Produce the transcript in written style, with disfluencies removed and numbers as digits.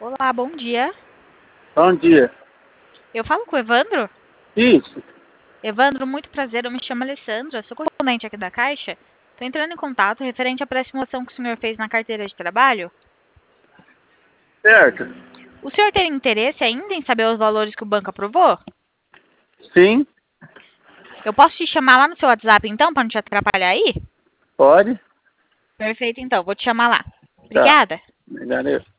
Olá, bom dia. Bom dia. Eu falo com o Evandro? Isso, Evandro, muito prazer. Eu me chamo Alessandra, sou correspondente aqui da Caixa. Estou entrando em contato referente à pré-simulação que o senhor fez na carteira de trabalho. certo? O senhor tem interesse ainda em saber os valores que o banco aprovou? Sim, Eu posso te chamar lá no seu WhatsApp, então, para não te atrapalhar aí? pode. Perfeito, então. Vou te chamar lá. Tá. Obrigada. Obrigado.